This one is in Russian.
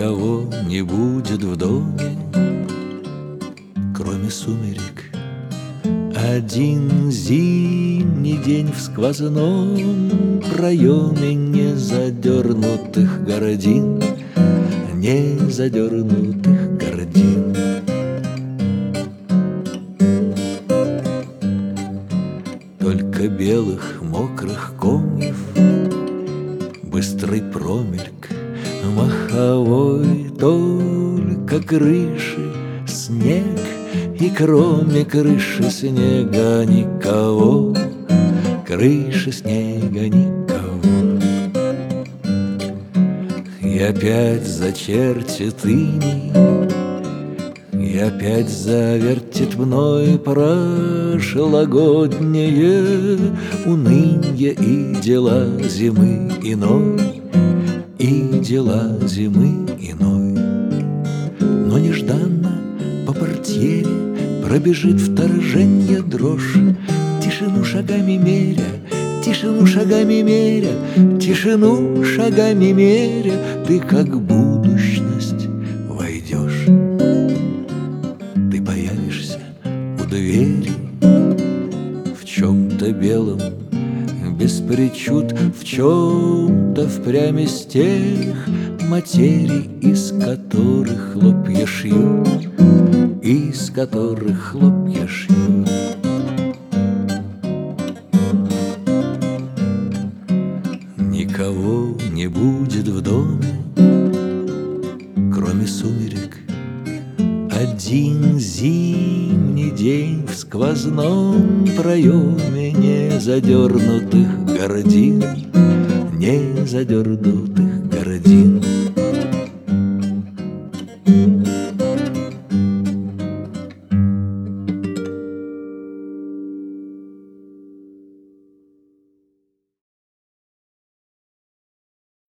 Никого не будет в доме, кроме сумерек. Один зимний день в сквозном проеме незадернутых гордин, незадернутых гордин. Только белых мокрых комьев быстрый промельк маховой, только крыши снег, и кроме крыши снега никого, крыши снега никого. И опять зачертит иней, и опять завертит мной прошлогоднее унынье и дела зимы иной, и дела зимы иной. Но нежданно по портьере пробежит вторженье дрожь, тишину шагами меря, тишину шагами меря, тишину шагами меря, ты как будущность войдешь. Ты появишься у двери в чем-то белом, без причуд, в чем-то впрямь из тех материй, из которых хлопья шьют, из которых хлопья шьют. Никого не будет в доме, кроме сумерек. Один зимний день в сквозном проеме незадернутых гордин, незадернутых гордин.